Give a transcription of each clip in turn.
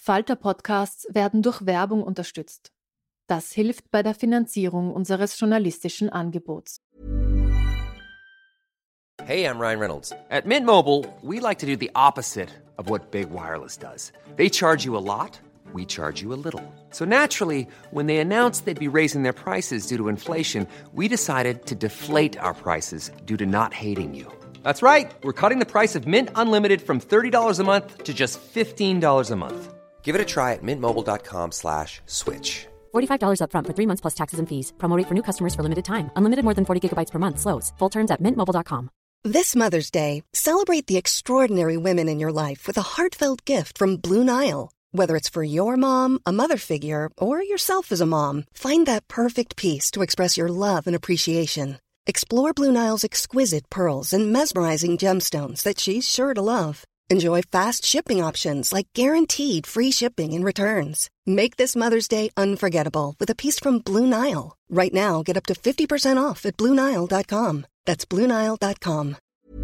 Falter-Podcasts werden durch Werbung unterstützt. Das hilft bei der Finanzierung unseres journalistischen Angebots. Hey, I'm Ryan Reynolds. At Mint Mobile, we like to do the opposite of what Big Wireless does. They charge you a lot, we charge you a little. So naturally, when they announced they'd be raising their prices due to inflation, we decided to deflate our prices due to not hating you. That's right. We're cutting the price of Mint Unlimited from $30 a month to just $15 a month. Give it a try at mintmobile.com/switch. $45 up front for 3 months plus taxes and fees. Promo rate for new customers for limited time. Unlimited more than 40 gigabytes per month. Slows full terms at mintmobile.com. This Mother's Day, celebrate the extraordinary women in your life with a heartfelt gift from Blue Nile. Whether it's for your mom, a mother figure, or yourself as a mom, find that perfect piece to express your love and appreciation. Explore Blue Nile's exquisite pearls and mesmerizing gemstones that she's sure to love. Enjoy fast shipping options like guaranteed free shipping and returns. Make this Mother's Day unforgettable with a piece from Blue Nile. Right now, get up to 50% off at BlueNile.com. That's BlueNile.com.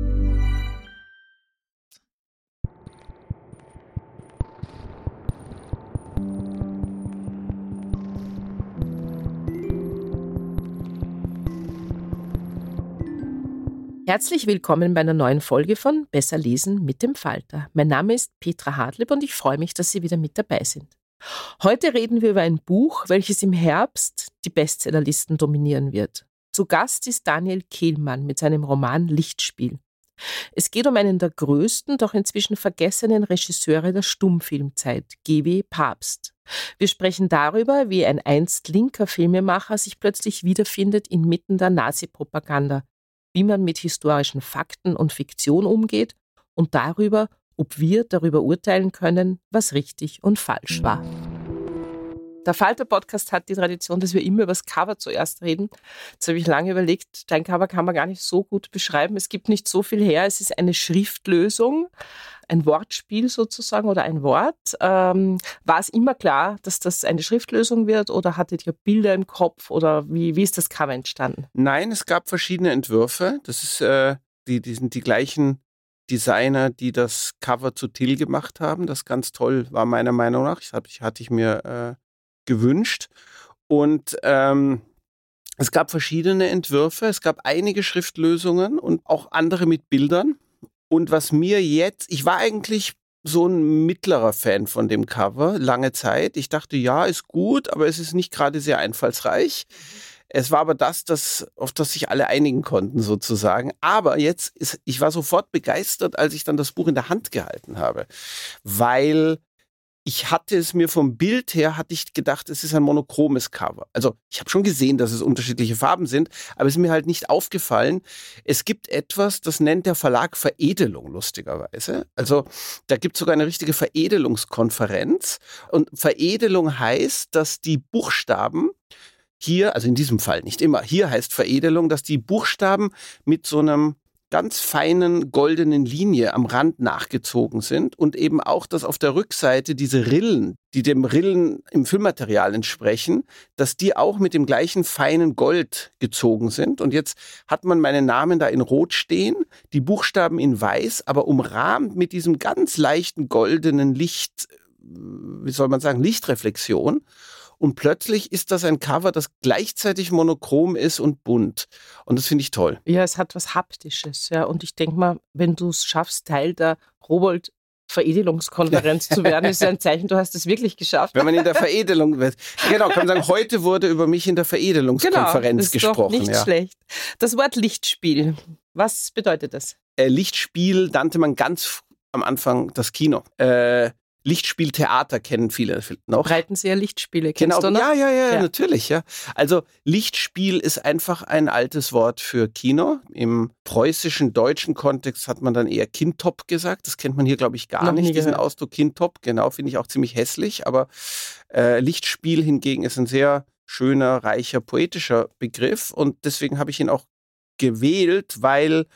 Herzlich willkommen bei einer neuen Folge von Besser lesen mit dem Falter. Mein Name ist Petra Hartlieb und ich freue mich, dass Sie wieder mit dabei sind. Heute reden wir über ein Buch, welches im Herbst die Bestsellerlisten dominieren wird. Zu Gast ist Daniel Kehlmann mit seinem Roman Lichtspiel. Es geht um einen der größten, doch inzwischen vergessenen Regisseure der Stummfilmzeit, G.W. Pabst. Wir sprechen darüber, wie ein einst linker Filmemacher sich plötzlich wiederfindet inmitten der Nazi-Propaganda, wie man mit historischen Fakten und Fiktion umgeht und darüber, ob wir darüber urteilen können, was richtig und falsch war. Der Falter-Podcast hat die Tradition, dass wir immer über das Cover zuerst reden. Jetzt habe ich lange überlegt, dein Cover kann man gar nicht so gut beschreiben. Es gibt nicht so viel her. Es ist eine Schriftlösung, ein Wortspiel sozusagen oder ein Wort. War es immer klar, dass das eine Schriftlösung wird oder hattet ihr Bilder im Kopf oder wie ist das Cover entstanden? Nein, es gab verschiedene Entwürfe. Das ist, die sind die gleichen Designer, die das Cover zu Till gemacht haben. Das ganz toll war meiner Meinung nach. Hatte ich mir gewünscht. Und es gab verschiedene Entwürfe. Es gab einige Schriftlösungen und auch andere mit Bildern. Und was mir jetzt, ich war eigentlich so ein mittlerer Fan von dem Cover, lange Zeit. Ich dachte, ja, ist gut, aber es ist nicht gerade sehr einfallsreich. Es war aber auf das sich alle einigen konnten sozusagen. Aber ich war sofort begeistert, als ich dann das Buch in der Hand gehalten habe. Weil ich hatte es mir vom Bild her, hatte ich gedacht, es ist ein monochromes Cover. Also ich habe schon gesehen, dass es unterschiedliche Farben sind, aber es ist mir halt nicht aufgefallen. Es gibt etwas, das nennt der Verlag Veredelung, lustigerweise. Also da gibt es sogar eine richtige Veredelungskonferenz. Und Veredelung heißt, dass die Buchstaben hier, also in diesem Fall nicht immer, hier heißt Veredelung, dass die Buchstaben mit so einem ganz feinen goldenen Linie am Rand nachgezogen sind und eben auch, dass auf der Rückseite diese Rillen, die dem Rillen im Füllmaterial entsprechen, dass die auch mit dem gleichen feinen Gold gezogen sind. Und jetzt hat man meinen Namen da in Rot stehen, die Buchstaben in Weiß, aber umrahmt mit diesem ganz leichten goldenen Licht, wie soll man sagen, Lichtreflexion. Und plötzlich ist das ein Cover, das gleichzeitig monochrom ist und bunt. Und das finde ich toll. Ja, es hat was Haptisches. Ja. Und ich denke mal, wenn du es schaffst, Teil der Rowohlt-Veredelungskonferenz zu werden, ist ein Zeichen, du hast es wirklich geschafft. Wenn man in der Veredelung wird. Genau, kann man sagen, heute wurde über mich in der Veredelungskonferenz gesprochen. Genau, ist doch nicht schlecht. Das Wort Lichtspiel, was bedeutet das? Lichtspiel nannte man ganz am Anfang das Kino. Lichtspieltheater kennen viele noch. Breitenseer Lichtspiele, kennst du noch? Ja, natürlich, ja. Also Lichtspiel ist einfach ein altes Wort für Kino. Im preußischen, deutschen Kontext hat man dann eher Kintop gesagt. Das kennt man hier, glaube ich, gar nicht, diesen Ausdruck Kintop. Genau, finde ich auch ziemlich hässlich. Aber Lichtspiel hingegen ist ein sehr schöner, reicher, poetischer Begriff. Und deswegen habe ich ihn auch gewählt, weil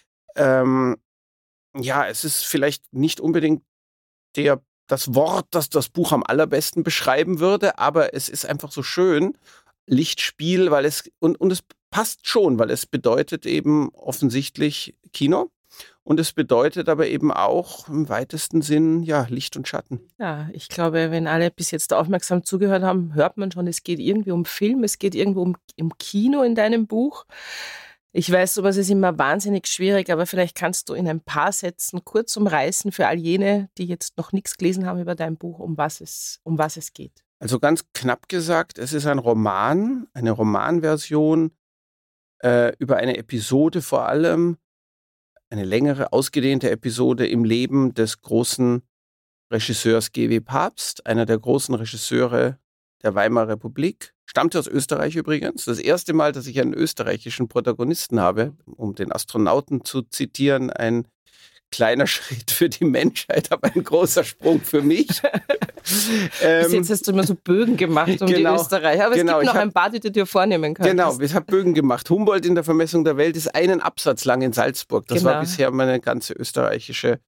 es ist vielleicht nicht unbedingt das Wort, das das Buch am allerbesten beschreiben würde, aber es ist einfach so schön, Lichtspiel, weil es, und es passt schon, weil es bedeutet eben offensichtlich Kino Und es bedeutet aber eben auch im weitesten Sinn, ja, Licht und Schatten. Ja, ich glaube, wenn alle bis jetzt aufmerksam zugehört haben, hört man schon, es geht irgendwie um Film, es geht irgendwo um Kino in deinem Buch. Ich weiß, sowas ist immer wahnsinnig schwierig, aber vielleicht kannst du in ein paar Sätzen kurz umreißen für all jene, die jetzt noch nichts gelesen haben über dein Buch, um was es geht. Also ganz knapp gesagt, es ist ein Roman, eine Romanversion über eine Episode vor allem, eine längere, ausgedehnte Episode im Leben des großen Regisseurs G.W. Pabst, einer der großen Regisseure der Weimarer Republik. Stammte aus Österreich übrigens. Das erste Mal, dass ich einen österreichischen Protagonisten habe, um den Astronauten zu zitieren, ein kleiner Schritt für die Menschheit, aber ein großer Sprung für mich. Bis jetzt hast du immer so Bögen gemacht um die Österreicher, aber es gibt noch ein paar, die du dir vornehmen kannst. Genau, ich habe Bögen gemacht. Humboldt in der Vermessung der Welt ist einen Absatz lang in Salzburg. Das war bisher meine ganze österreichische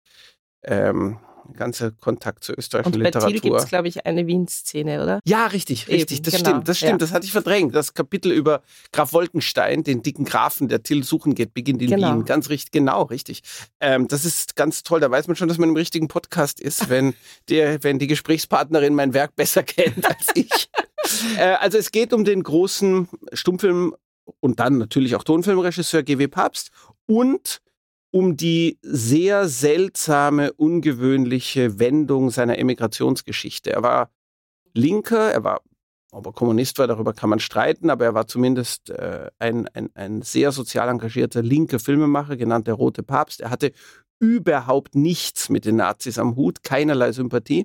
ganze Kontakt zur österreichischen Literatur. Und bei Thiel gibt es, glaube ich, eine Wien-Szene, oder? Ja, richtig. Das stimmt. Das hatte ich verdrängt. Das Kapitel über Graf Wolkenstein, den dicken Grafen, der Thiel suchen geht, beginnt in Wien. Ganz richtig, genau, richtig. Das ist ganz toll. Da weiß man schon, dass man im richtigen Podcast ist, wenn die Gesprächspartnerin mein Werk besser kennt als ich. Also es geht um den großen Stummfilm- und dann natürlich auch Tonfilmregisseur G.W. Pabst und um die sehr seltsame, ungewöhnliche Wendung seiner Emigrationsgeschichte. Er war Linker, ob er Kommunist war, darüber kann man streiten, aber er war zumindest ein sehr sozial engagierter linker Filmemacher, genannt der Rote Papst. Er hatte überhaupt nichts mit den Nazis am Hut, keinerlei Sympathie.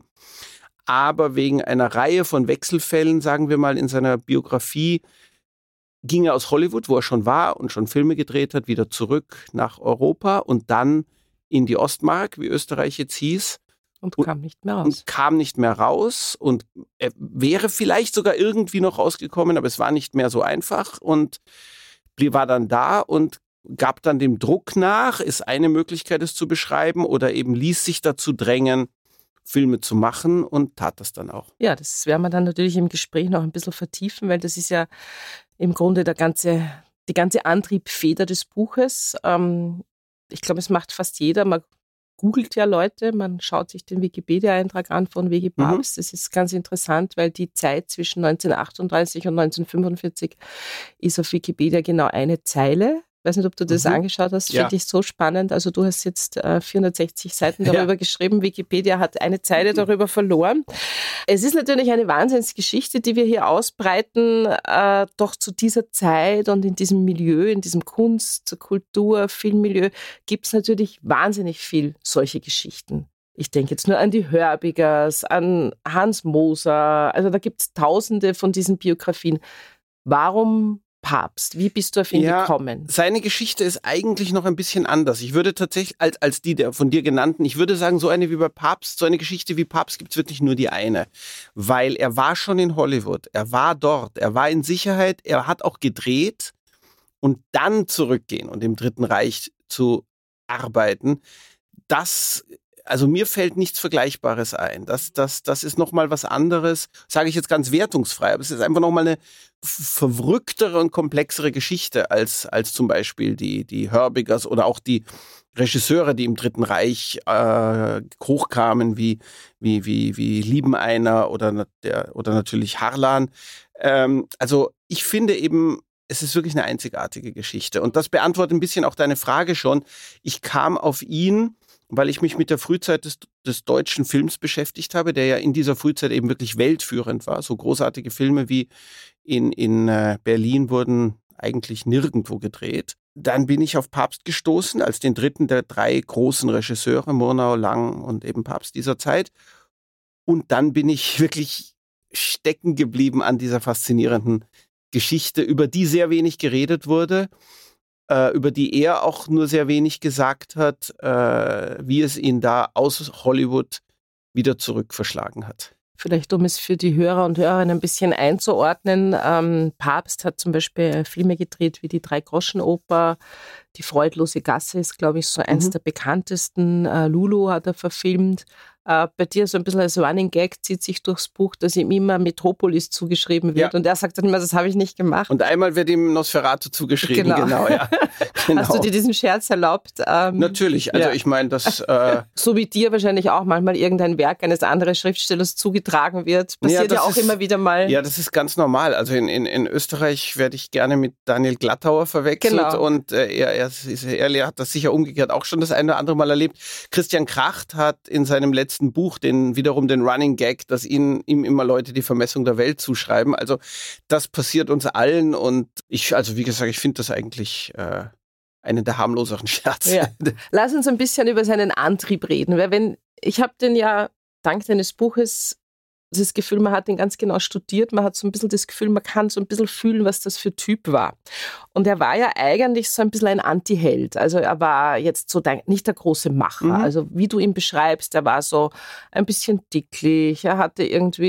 Aber wegen einer Reihe von Wechselfällen, sagen wir mal, in seiner Biografie, ging er aus Hollywood, wo er schon war und schon Filme gedreht hat, wieder zurück nach Europa und dann in die Ostmark, wie Österreich jetzt hieß. Und kam nicht mehr raus. Und er wäre vielleicht sogar irgendwie noch rausgekommen, aber es war nicht mehr so einfach und war dann da und gab dann dem Druck nach, ist eine Möglichkeit, es zu beschreiben, oder eben ließ sich dazu drängen, Filme zu machen und tat das dann auch. Ja, das werden wir dann natürlich im Gespräch noch ein bisschen vertiefen, weil das ist ja im Grunde die ganze Antriebfeder des Buches. Ich glaube, es macht fast jeder. Man googelt ja Leute, man schaut sich den Wikipedia-Eintrag an von W.G. Pabst. Das ist ganz interessant, weil die Zeit zwischen 1938 und 1945 ist auf Wikipedia genau eine Zeile. Ich weiß nicht, ob du das angeschaut hast, finde ich so spannend. Also du hast jetzt 460 Seiten darüber geschrieben, Wikipedia hat eine Zeile darüber verloren. Es ist natürlich eine Wahnsinnsgeschichte, die wir hier ausbreiten, doch zu dieser Zeit und in diesem Milieu, in diesem Kunst-, Kultur-, Filmmilieu gibt es natürlich wahnsinnig viel solche Geschichten. Ich denke jetzt nur an die Hörbigers, an Hans Moser, also da gibt es tausende von diesen Biografien. Warum Pabst? Wie bist du auf ihn gekommen? Seine Geschichte ist eigentlich noch ein bisschen anders. Ich würde tatsächlich, als die der von dir genannten, ich würde sagen, so eine wie bei Pabst, so eine Geschichte wie Pabst gibt es wirklich nur die eine. Weil er war schon in Hollywood, er war dort, er war in Sicherheit, er hat auch gedreht und dann zurückgehen und im Dritten Reich zu arbeiten. Also mir fällt nichts Vergleichbares ein. Das ist nochmal was anderes, sage ich jetzt ganz wertungsfrei, aber es ist einfach nochmal eine verrücktere und komplexere Geschichte als zum Beispiel die Hörbigers oder auch die Regisseure, die im Dritten Reich hochkamen, wie Liebeneiner oder natürlich Harlan. Also ich finde eben, es ist wirklich eine einzigartige Geschichte und das beantwortet ein bisschen auch deine Frage schon. Ich kam auf ihn, weil ich mich mit der Frühzeit des deutschen Films beschäftigt habe, der ja in dieser Frühzeit eben wirklich weltführend war. So großartige Filme wie in Berlin wurden eigentlich nirgendwo gedreht. Dann bin ich auf Pabst gestoßen, als den dritten der drei großen Regisseure, Murnau, Lang und eben Pabst dieser Zeit. Und dann bin ich wirklich stecken geblieben an dieser faszinierenden Geschichte, über die sehr wenig geredet wurde, über die er auch nur sehr wenig gesagt hat, wie es ihn da aus Hollywood wieder zurückverschlagen hat. Vielleicht, um es für die Hörer und Hörerinnen ein bisschen einzuordnen, Pabst hat zum Beispiel Filme gedreht wie die Drei-Groschen-Oper, die Freudlose Gasse ist, glaube ich, so eins der bekanntesten. Lulu hat er verfilmt, bei dir so ein bisschen als Running Gag zieht sich durchs Buch, dass ihm immer Metropolis zugeschrieben wird. Und er sagt dann immer, das habe ich nicht gemacht. Und einmal wird ihm Nosferatu zugeschrieben. Genau, ja. Genau. Hast du dir diesen Scherz erlaubt? Natürlich, also ich meine, das... so wie dir wahrscheinlich auch manchmal irgendein Werk eines anderen Schriftstellers zugetragen wird. Passiert ja auch immer wieder mal. Ja, das ist ganz normal. Also in Österreich werde ich gerne mit Daniel Glattauer verwechselt. Genau. Und er hat das sicher umgekehrt auch schon das eine oder andere Mal erlebt. Christian Kracht hat in seinem letzten Buch wiederum den Running Gag, dass ihm immer Leute die Vermessung der Welt zuschreiben. Also das passiert uns allen und wie gesagt, ich finde das eigentlich einen der harmloseren Scherze. Ja. Lass uns ein bisschen über seinen Antrieb reden, weil ich habe den ja dank deines Buches das Gefühl, man hat ihn ganz genau studiert, man hat so ein bisschen das Gefühl, man kann so ein bisschen fühlen, was das für Typ war. Und er war ja eigentlich so ein bisschen ein Anti-Held. Also er war jetzt so nicht der große Macher. Also wie du ihn beschreibst, er war so ein bisschen dicklich, er hat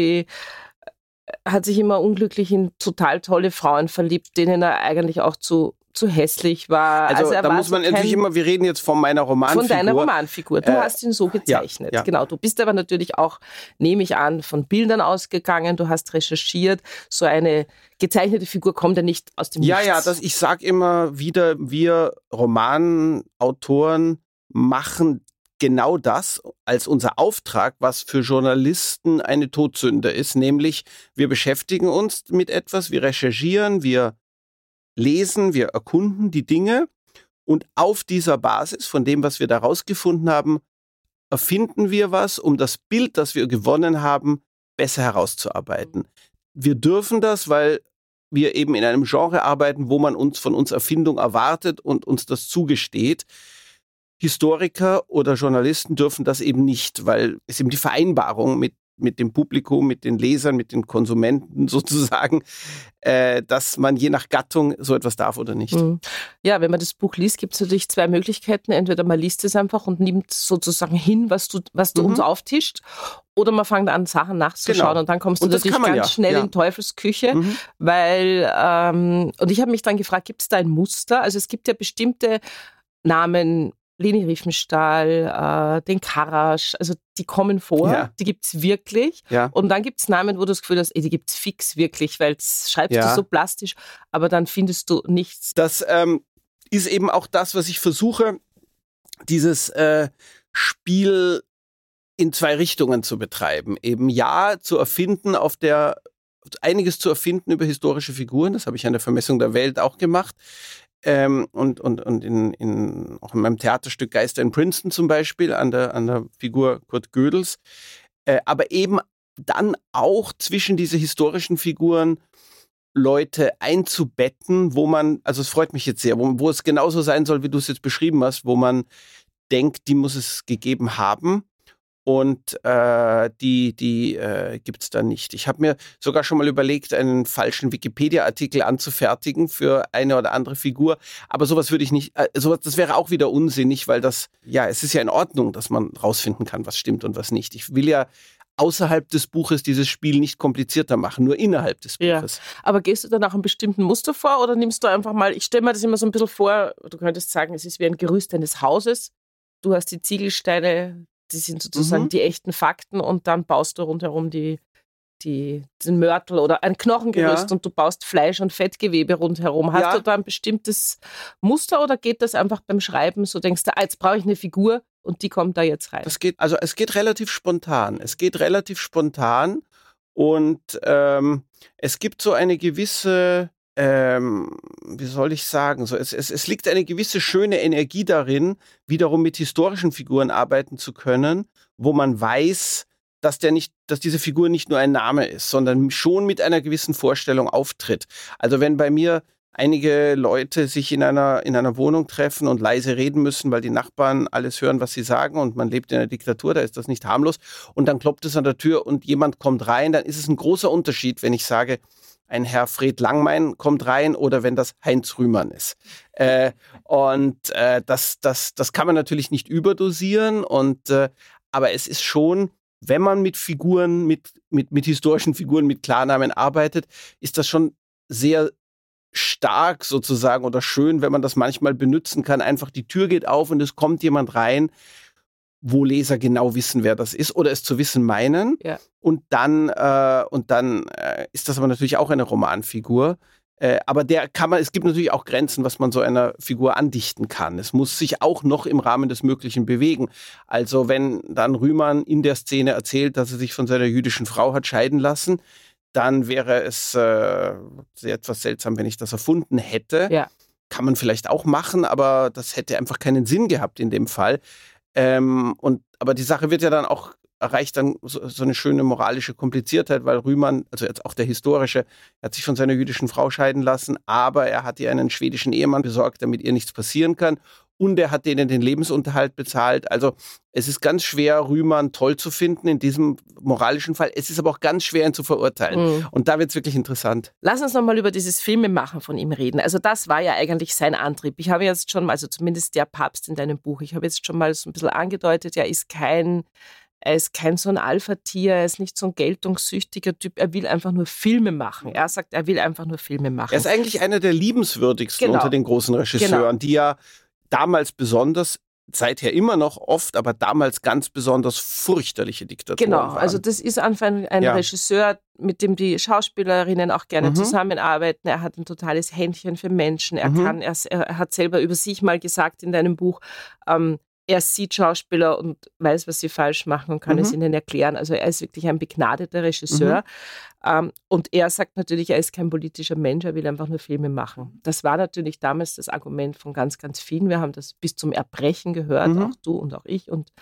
sich immer unglücklich in total tolle Frauen verliebt, denen er eigentlich auch zu hässlich war. Also da muss man natürlich immer, wir reden jetzt von meiner Romanfigur. Von deiner Romanfigur. Du hast ihn so gezeichnet. Ja. Genau. Du bist aber natürlich auch, nehme ich an, von Bildern ausgegangen. Du hast recherchiert. So eine gezeichnete Figur kommt ja nicht aus dem Nichts. Ja, ich sage immer wieder, wir Romanautoren machen genau das als unser Auftrag, was für Journalisten eine Todsünde ist. Nämlich, wir beschäftigen uns mit etwas, wir recherchieren, wir lesen, wir erkunden die Dinge und auf dieser Basis von dem, was wir da rausgefunden haben, erfinden wir was, um das Bild, das wir gewonnen haben, besser herauszuarbeiten. Wir dürfen das, weil wir eben in einem Genre arbeiten, wo man von uns Erfindung erwartet und uns das zugesteht. Historiker oder Journalisten dürfen das eben nicht, weil es eben die Vereinbarung mit dem Publikum, mit den Lesern, mit den Konsumenten sozusagen, dass man je nach Gattung so etwas darf oder nicht. Ja, wenn man das Buch liest, gibt es natürlich zwei Möglichkeiten. Entweder man liest es einfach und nimmt sozusagen hin, was du uns auftischt, oder man fängt an, Sachen nachzuschauen und dann kommst du natürlich ganz schnell in Teufelsküche, weil, und ich habe mich dann gefragt, gibt es da ein Muster? Also es gibt ja bestimmte Namen, Leni Riefenstahl, den Karasch, also die kommen vor, die gibt's wirklich. Ja. Und dann gibt's Namen, wo du das Gefühl hast, die gibt's fix wirklich, weil das schreibst du so plastisch, aber dann findest du nichts. Das ist eben auch das, was ich versuche, dieses Spiel in zwei Richtungen zu betreiben. Eben zu erfinden, einiges zu erfinden über historische Figuren, das habe ich an der Vermessung der Welt auch gemacht. Und auch in meinem Theaterstück Geister in Princeton zum Beispiel, an der Figur Kurt Gödels. Aber eben dann auch zwischen diese historischen Figuren Leute einzubetten, wo man, also es freut mich jetzt sehr, wo es genauso sein soll, wie du es jetzt beschrieben hast, wo man denkt, die muss es gegeben haben. Und die gibt's da nicht. Ich habe mir sogar schon mal überlegt, einen falschen Wikipedia-Artikel anzufertigen für eine oder andere Figur. Aber sowas würde ich nicht, das wäre auch wieder unsinnig, weil es ist ja in Ordnung, dass man rausfinden kann, was stimmt und was nicht. Ich will ja außerhalb des Buches dieses Spiel nicht komplizierter machen, nur innerhalb des Buches. Ja. Aber gehst du dann nach einem bestimmten Muster vor oder nimmst du einfach mal, ich stelle mir das immer so ein bisschen vor, du könntest sagen, es ist wie ein Gerüst eines Hauses. Du hast die Ziegelsteine, die sind sozusagen die echten Fakten und dann baust du rundherum den Mörtel oder ein Knochengerüst und du baust Fleisch- und Fettgewebe rundherum. Hast du da ein bestimmtes Muster oder geht das einfach beim Schreiben so, denkst du, jetzt brauche ich eine Figur und die kommt da jetzt rein? Es geht relativ spontan. Und es gibt so eine gewisse, wie soll ich sagen, so es liegt eine gewisse schöne Energie darin, wiederum mit historischen Figuren arbeiten zu können, wo man weiß, dass diese Figur nicht nur ein Name ist, sondern schon mit einer gewissen Vorstellung auftritt. Also wenn bei mir einige Leute sich in einer Wohnung treffen und leise reden müssen, weil die Nachbarn alles hören, was sie sagen und man lebt in einer Diktatur, da ist das nicht harmlos und dann klopft es an der Tür und jemand kommt rein, dann ist es ein großer Unterschied, wenn ich sage, ein Herr Fred Langmein kommt rein oder wenn das Heinz Rühmann ist. Das kann man natürlich nicht überdosieren aber es ist schon, wenn man mit Figuren, mit historischen Figuren, mit Klarnamen arbeitet, ist das schon sehr stark sozusagen oder schön, wenn man das manchmal benutzen kann. Einfach die Tür geht auf und es kommt jemand rein, wo Leser genau wissen, wer das ist oder es zu wissen meinen. Ja. Und dann ist das aber natürlich auch eine Romanfigur. Aber es gibt natürlich auch Grenzen, was man so einer Figur andichten kann. Es muss sich auch noch im Rahmen des Möglichen bewegen. Also wenn dann Rühmann in der Szene erzählt, dass er sich von seiner jüdischen Frau hat scheiden lassen, dann wäre es sehr etwas seltsam, wenn ich das erfunden hätte. Ja. Kann man vielleicht auch machen, aber das hätte einfach keinen Sinn gehabt in dem Fall. Aber die Sache wird ja dann auch, erreicht dann so eine schöne moralische Kompliziertheit, weil Rühmann, also jetzt auch der Historische, er hat sich von seiner jüdischen Frau scheiden lassen, aber er hat ihr einen schwedischen Ehemann besorgt, damit ihr nichts passieren kann. Und er hat denen den Lebensunterhalt bezahlt. Also es ist ganz schwer, Rühmann toll zu finden in diesem moralischen Fall. Es ist aber auch ganz schwer, ihn zu verurteilen. Mhm. Und da wird es wirklich interessant. Lass uns nochmal über dieses Filmemachen von ihm reden. Also das war ja eigentlich sein Antrieb. Ich habe jetzt schon mal, also zumindest der Papst in deinem Buch, ich habe jetzt schon mal so ein bisschen angedeutet, er ist kein so ein Alpha-Tier, er ist nicht so ein geltungssüchtiger Typ, er will einfach nur Filme machen. Er sagt, er will einfach nur Filme machen. Er ist eigentlich einer der liebenswürdigsten unter den großen Regisseuren, die ja damals besonders, seither immer noch oft, aber damals ganz besonders furchterliche Diktatoren waren. Also das ist einfach ein Regisseur, mit dem die Schauspielerinnen auch gerne zusammenarbeiten. Er hat ein totales Händchen für Menschen. Er hat selber über sich mal gesagt in deinem Buch, er sieht Schauspieler und weiß, was sie falsch machen und kann es ihnen erklären. Also er ist wirklich ein begnadeter Regisseur. Und er sagt natürlich, er ist kein politischer Mensch, er will einfach nur Filme machen. Das war natürlich damals das Argument von ganz, ganz vielen. Wir haben das bis zum Erbrechen gehört, auch du und auch ich. Und,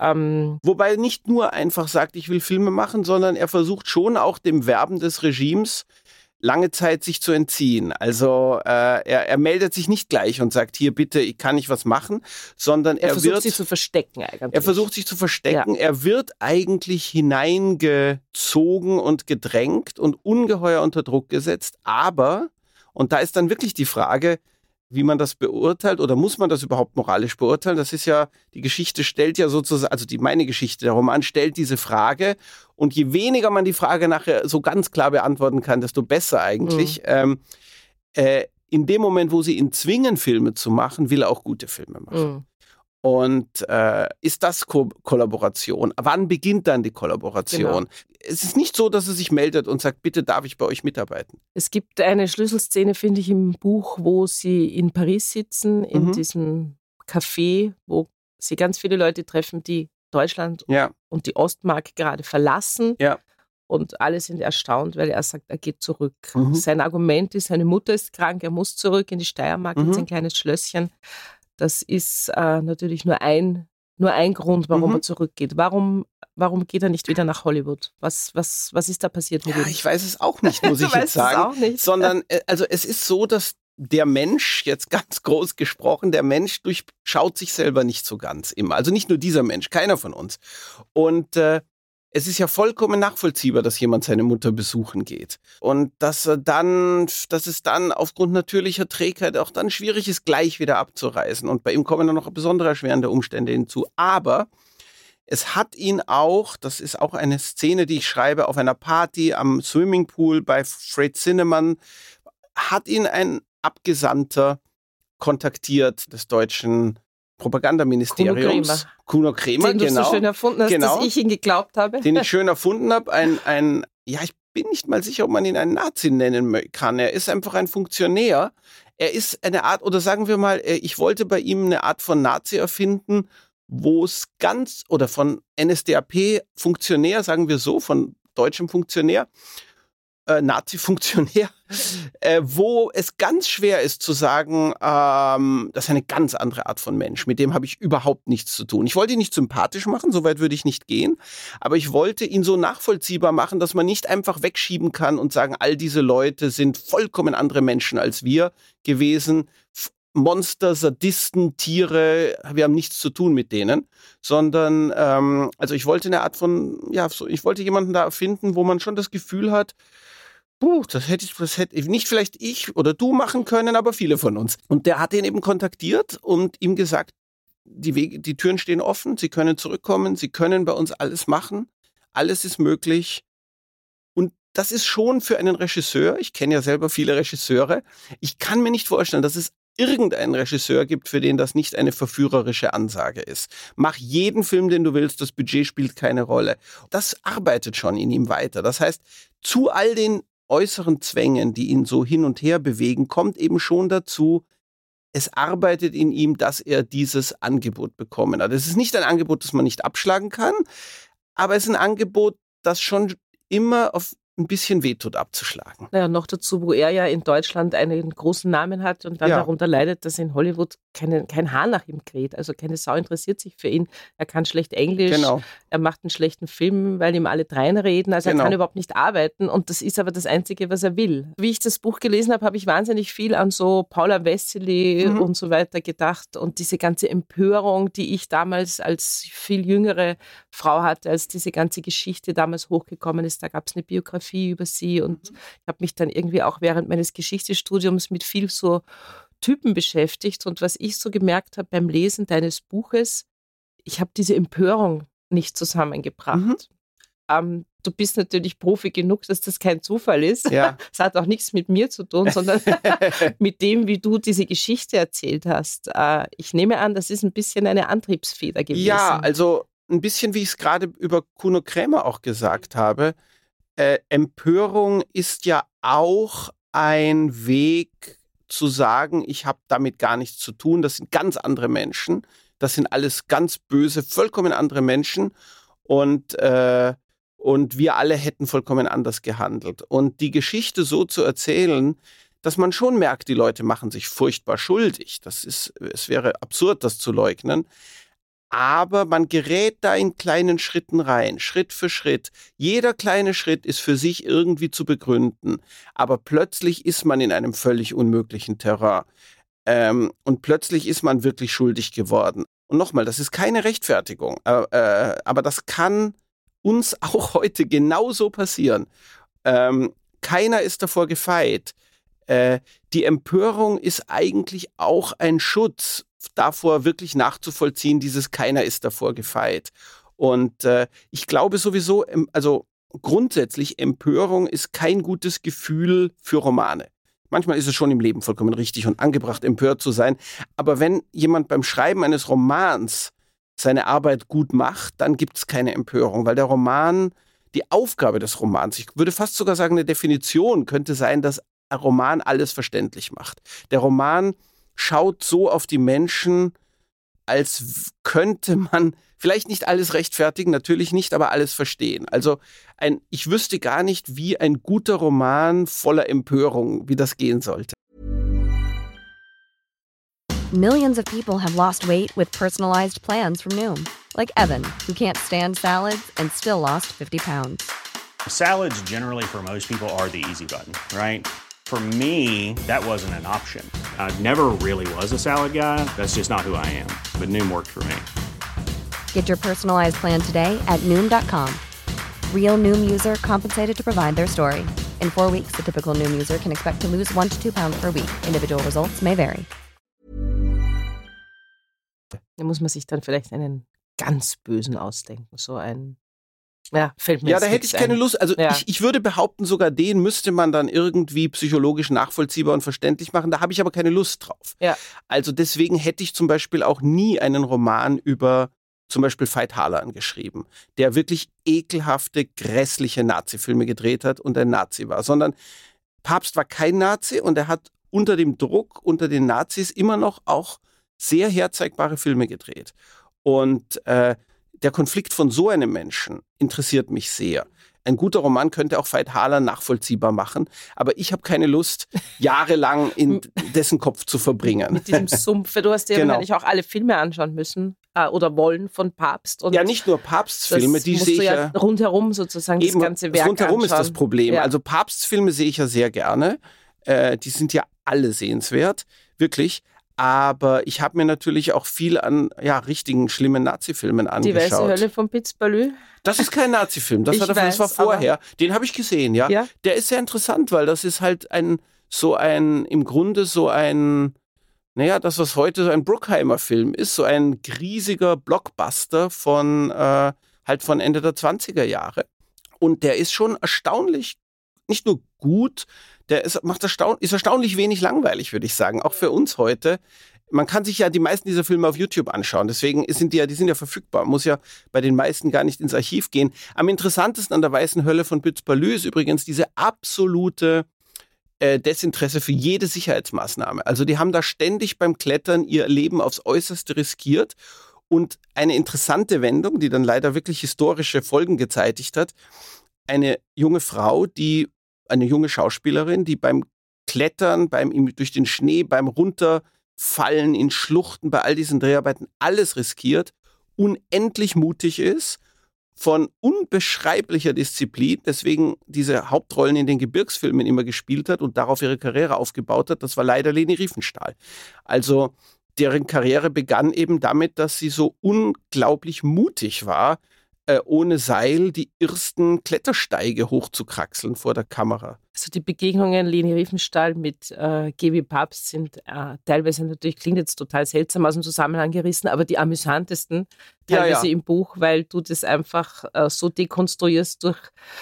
wobei nicht nur einfach sagt, ich will Filme machen, sondern er versucht schon auch dem Werben des Regimes lange Zeit sich zu entziehen. Also er meldet sich nicht gleich und sagt, hier bitte, ich kann nicht was machen, sondern er versucht sich zu verstecken eigentlich. Er versucht sich zu verstecken. Ja. Er wird eigentlich hineingezogen und gedrängt und ungeheuer unter Druck gesetzt. Aber, und da ist dann wirklich die Frage, wie man das beurteilt oder muss man das überhaupt moralisch beurteilen? Das ist ja, die Geschichte stellt ja sozusagen, also meine Geschichte, der Roman stellt diese Frage und je weniger man die Frage nachher so ganz klar beantworten kann, desto besser eigentlich. In dem Moment, wo sie ihn zwingen, Filme zu machen, will er auch gute Filme machen. Und ist das Kollaboration? Wann beginnt dann die Kollaboration? Genau. Es ist nicht so, dass er sich meldet und sagt, bitte darf ich bei euch mitarbeiten. Es gibt eine Schlüsselszene, finde ich, im Buch, wo sie in Paris sitzen, in diesem Café, wo sie ganz viele Leute treffen, die Deutschland und die Ostmark gerade verlassen. Ja. Und alle sind erstaunt, weil er sagt, er geht zurück. Sein Argument ist, seine Mutter ist krank, er muss zurück in die Steiermark, in sein kleines Schlösschen. Das ist natürlich nur ein Grund, warum er zurückgeht. Warum geht er nicht wieder nach Hollywood? Was ist da passiert mit ihm? Ich weiß es auch nicht, muss ich jetzt sagen. Auch nicht. Sondern, also es ist so, dass der Mensch, jetzt ganz groß gesprochen, der Mensch durchschaut sich selber nicht so ganz immer. Also nicht nur dieser Mensch, keiner von uns. Und es ist ja vollkommen nachvollziehbar, dass jemand seine Mutter besuchen geht. Und dass es dann aufgrund natürlicher Trägheit auch dann schwierig ist, gleich wieder abzureisen. Und bei ihm kommen dann noch besondere erschwerende Umstände hinzu. Aber es hat ihn auch, das ist auch eine Szene, die ich schreibe, auf einer Party am Swimmingpool bei Fred Zinnemann, hat ihn ein Abgesandter kontaktiert des deutschen Propagandaministeriums. Kuno Kremer, den du so schön erfunden hast, dass ich ihn geglaubt habe. Den ich schön erfunden habe. Ich bin nicht mal sicher, ob man ihn einen Nazi nennen kann. Er ist einfach ein Funktionär. Er ist eine Art, oder sagen wir mal, ich wollte bei ihm eine Art von Nazi erfinden, wo es oder von NSDAP-Funktionär, sagen wir so, von deutschem Funktionär, Nazi-Funktionär, wo es ganz schwer ist zu sagen, das ist eine ganz andere Art von Mensch, mit dem habe ich überhaupt nichts zu tun. Ich wollte ihn nicht sympathisch machen, so weit würde ich nicht gehen, aber ich wollte ihn so nachvollziehbar machen, dass man nicht einfach wegschieben kann und sagen, all diese Leute sind vollkommen andere Menschen als wir gewesen, Monster, Sadisten, Tiere, wir haben nichts zu tun mit denen, sondern also ich wollte eine Art von, ich wollte jemanden da finden, wo man schon das Gefühl hat, das hätte nicht vielleicht ich oder du machen können, aber viele von uns. Und der hat ihn eben kontaktiert und ihm gesagt, die Türen stehen offen, Sie können zurückkommen, Sie können bei uns alles machen, alles ist möglich. Und das ist schon für einen Regisseur, ich kenne ja selber viele Regisseure, ich kann mir nicht vorstellen, dass es irgendeinen Regisseur gibt, für den das nicht eine verführerische Ansage ist. Mach jeden Film, den du willst, das Budget spielt keine Rolle. Das arbeitet schon in ihm weiter. Das heißt, zu all den äußeren Zwängen, die ihn so hin und her bewegen, kommt eben schon dazu, es arbeitet in ihm, dass er dieses Angebot bekommen hat. Es ist nicht ein Angebot, das man nicht abschlagen kann, aber es ist ein Angebot, das schon immer auf ein bisschen wehtut abzuschlagen. Naja, noch dazu, wo er ja in Deutschland einen großen Namen hat und dann darunter leidet, dass in Hollywood kein Haar nach ihm kräht. Also keine Sau interessiert sich für ihn. Er kann schlecht Englisch, er macht einen schlechten Film, weil ihm alle dreinreden. Also er kann überhaupt nicht arbeiten und das ist aber das Einzige, was er will. Wie ich das Buch gelesen habe, habe ich wahnsinnig viel an so Paula Wessely und so weiter gedacht und diese ganze Empörung, die ich damals als viel jüngere Frau hatte, als diese ganze Geschichte damals hochgekommen ist. Da gab es eine Biografie über sie und ich habe mich dann irgendwie auch während meines Geschichtsstudiums mit viel so Typen beschäftigt und was ich so gemerkt habe beim Lesen deines Buches, ich habe diese Empörung nicht zusammengebracht. Du bist natürlich Profi genug, dass das kein Zufall ist. Ja. Es hat auch nichts mit mir zu tun, sondern mit dem, wie du diese Geschichte erzählt hast. Ich nehme an, das ist ein bisschen eine Antriebsfeder gewesen. Ja, also ein bisschen, wie ich es gerade über Kuno Krämer auch gesagt habe. Empörung ist ja auch ein Weg zu sagen, ich habe damit gar nichts zu tun, das sind ganz andere Menschen, das sind alles ganz böse, vollkommen andere Menschen und wir alle hätten vollkommen anders gehandelt. Und die Geschichte so zu erzählen, dass man schon merkt, die Leute machen sich furchtbar schuldig. Es wäre absurd, das zu leugnen. Aber man gerät da in kleinen Schritten rein, Schritt für Schritt. Jeder kleine Schritt ist für sich irgendwie zu begründen. Aber plötzlich ist man in einem völlig unmöglichen Terrain. Und plötzlich ist man wirklich schuldig geworden. Und nochmal, das ist keine Rechtfertigung. Aber das kann uns auch heute genauso passieren. Keiner ist davor gefeit. Die Empörung ist eigentlich auch ein Schutz davor, wirklich nachzuvollziehen, keiner ist davor gefeit. Und ich glaube sowieso, also grundsätzlich, Empörung ist kein gutes Gefühl für Romane. Manchmal ist es schon im Leben vollkommen richtig und angebracht, empört zu sein. Aber wenn jemand beim Schreiben eines Romans seine Arbeit gut macht, dann gibt es keine Empörung, weil der Roman, die Aufgabe des Romans, ich würde fast sogar sagen, eine Definition könnte sein, dass ein Roman alles verständlich macht. Der Roman schaut so auf die Menschen, als könnte man vielleicht nicht alles rechtfertigen, natürlich nicht, aber alles verstehen. Also ich wüsste gar nicht, wie ein guter Roman voller Empörung, wie das gehen sollte. Millions of people have lost weight with personalized plans from Noom. Like Evan, who can't stand salads and still lost 50 pounds. Salads generally for most people are the easy button, right? For me, that wasn't an option. I never really was a salad guy. That's just not who I am. But Noom worked for me. Get your personalized plan today at Noom.com. Real Noom user compensated to provide their story. In 4 weeks, the typical Noom user can expect to lose 1 to 2 pounds per week. Individual results may vary. Da muss man sich dann vielleicht einen ganz bösen ausdenken. So ein... fällt mir da hätte ich keine Lust. Also ich würde behaupten, sogar den müsste man dann irgendwie psychologisch nachvollziehbar und verständlich machen. Da habe ich aber keine Lust drauf. Ja. Also deswegen hätte ich zum Beispiel auch nie einen Roman über zum Beispiel Veit Harlan geschrieben, der wirklich ekelhafte, grässliche Nazi-Filme gedreht hat und ein Nazi war. Sondern Pabst war kein Nazi und er hat unter dem Druck, unter den Nazis immer noch auch sehr herzeigbare Filme gedreht. Und der Konflikt von so einem Menschen interessiert mich sehr. Ein guter Roman könnte auch Veit Harlan nachvollziehbar machen, aber ich habe keine Lust, jahrelang in dessen Kopf zu verbringen. Mit diesem Sumpf. Du hast dir wahrscheinlich auch alle Filme anschauen müssen oder wollen von Pabst. Und ja, nicht nur Papstfilme, die sehe ich ja rundherum sozusagen eben, das ganze Werk rundherum anschauen. Ist das Problem. Ja. Also Papstfilme sehe ich ja sehr gerne. Die sind ja alle sehenswert, wirklich. Aber ich habe mir natürlich auch viel an richtigen, schlimmen Nazi-Filmen angeschaut. Die Weiße Hölle von Piz-Balü? Das ist kein Nazi-Film, das war vorher. Den habe ich gesehen, ja. Der ist sehr interessant, weil das ist halt das, was heute so ein Bruckheimer-Film ist, so ein riesiger Blockbuster von Ende der 20er Jahre. Und der ist schon erstaunlich nicht nur gut, ist erstaunlich wenig langweilig, würde ich sagen. Auch für uns heute. Man kann sich ja die meisten dieser Filme auf YouTube anschauen. Deswegen sind die sind ja verfügbar. Man muss ja bei den meisten gar nicht ins Archiv gehen. Am interessantesten an der Weißen Hölle von Buetz-Balue ist übrigens diese absolute Desinteresse für jede Sicherheitsmaßnahme. Also die haben da ständig beim Klettern ihr Leben aufs Äußerste riskiert. Und eine interessante Wendung, die dann leider wirklich historische Folgen gezeitigt hat. Eine junge Frau, eine junge Schauspielerin, die beim Klettern, durch den Schnee, beim Runterfallen in Schluchten, bei all diesen Dreharbeiten alles riskiert, unendlich mutig ist, von unbeschreiblicher Disziplin, deswegen diese Hauptrollen in den Gebirgsfilmen immer gespielt hat und darauf ihre Karriere aufgebaut hat, das war leider Leni Riefenstahl. Also deren Karriere begann eben damit, dass sie so unglaublich mutig war, ohne Seil die ersten Klettersteige hochzukraxeln vor der Kamera. Also die Begegnungen Leni Riefenstahl mit G.W. Pabst sind teilweise natürlich, klingt jetzt total seltsam aus dem Zusammenhang gerissen, aber die amüsantesten teilweise im Buch, weil du das einfach so dekonstruierst durch,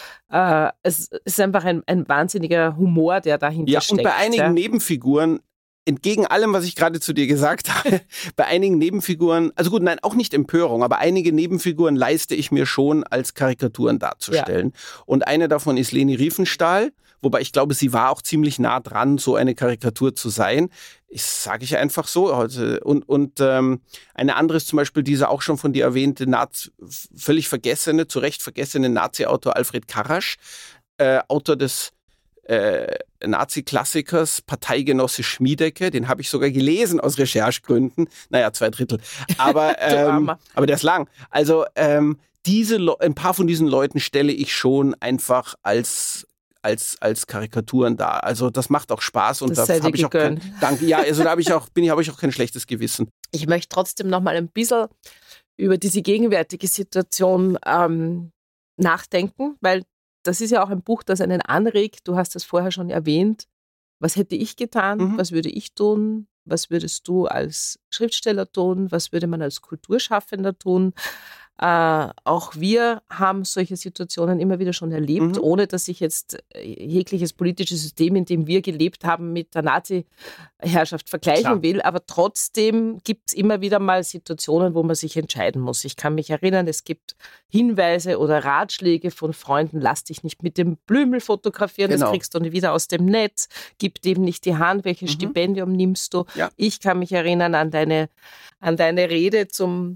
es ist einfach ein wahnsinniger Humor, der dahinter steckt. Und bei einigen Nebenfiguren, entgegen allem, was ich gerade zu dir gesagt habe, bei einigen Nebenfiguren, also gut, nein, auch nicht Empörung, aber einige Nebenfiguren leiste ich mir schon als Karikaturen darzustellen. Ja. Und eine davon ist Leni Riefenstahl, wobei ich glaube, sie war auch ziemlich nah dran, so eine Karikatur zu sein. Sage ich einfach so. Und eine andere ist zum Beispiel dieser auch schon von dir erwähnte, völlig vergessene, zu Recht vergessene Nazi-Autor Alfred Karasch, Autor des Nazi-Klassikers Parteigenosse Schmiedecke, den habe ich sogar gelesen aus Recherchegründen. Naja, 2/3. Aber der ist lang. Also ein paar von diesen Leuten stelle ich schon einfach als Karikaturen dar. Also das macht auch Spaß und da habe ich auch danke. Ja, also da habe ich auch kein schlechtes Gewissen. Ich möchte trotzdem noch mal ein bisschen über diese gegenwärtige Situation nachdenken, weil das ist ja auch ein Buch, das einen anregt. Du hast das vorher schon erwähnt. Was hätte ich getan? Was würde ich tun? Was würdest du als Schriftsteller tun? Was würde man als Kulturschaffender tun? Auch wir haben solche Situationen immer wieder schon erlebt, ohne dass ich jetzt jegliches politisches System, in dem wir gelebt haben, mit der Nazi-Herrschaft vergleichen will. Aber trotzdem gibt es immer wieder mal Situationen, wo man sich entscheiden muss. Ich kann mich erinnern, es gibt Hinweise oder Ratschläge von Freunden, lass dich nicht mit dem Blümel fotografieren, das kriegst du wieder aus dem Netz, gib dem nicht die Hand, welches Stipendium nimmst du. Ja. Ich kann mich erinnern an deine Rede